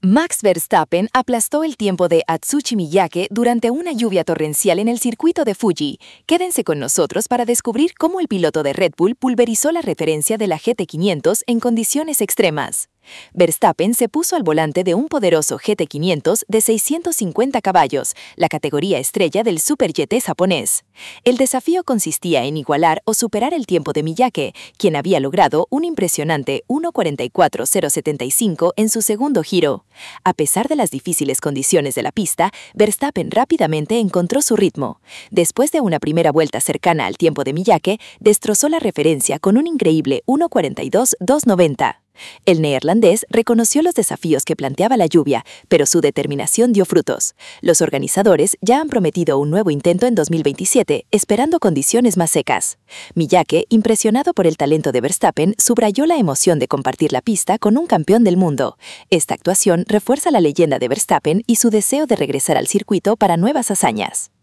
Max Verstappen aplastó el tiempo de Atsushi Miyake durante una lluvia torrencial en el circuito de Fuji. Quédense con nosotros para descubrir cómo el piloto de Red Bull pulverizó la referencia de la GT500 en condiciones extremas. Verstappen se puso al volante de un poderoso GT500 de 650 caballos, la categoría estrella del Super GT japonés. El desafío consistía en igualar o superar el tiempo de Miyake, quien había logrado un impresionante 1:44.075 en su segundo giro. A pesar de las difíciles condiciones de la pista, Verstappen rápidamente encontró su ritmo. Después de una primera vuelta cercana al tiempo de Miyake, destrozó la referencia con un increíble 1:42.290. El neerlandés reconoció los desafíos que planteaba la lluvia, pero su determinación dio frutos. Los organizadores ya han prometido un nuevo intento en 2027, esperando condiciones más secas. Miyake, impresionado por el talento de Verstappen, subrayó la emoción de compartir la pista con un campeón del mundo. Esta actuación refuerza la leyenda de Verstappen y su deseo de regresar al circuito para nuevas hazañas.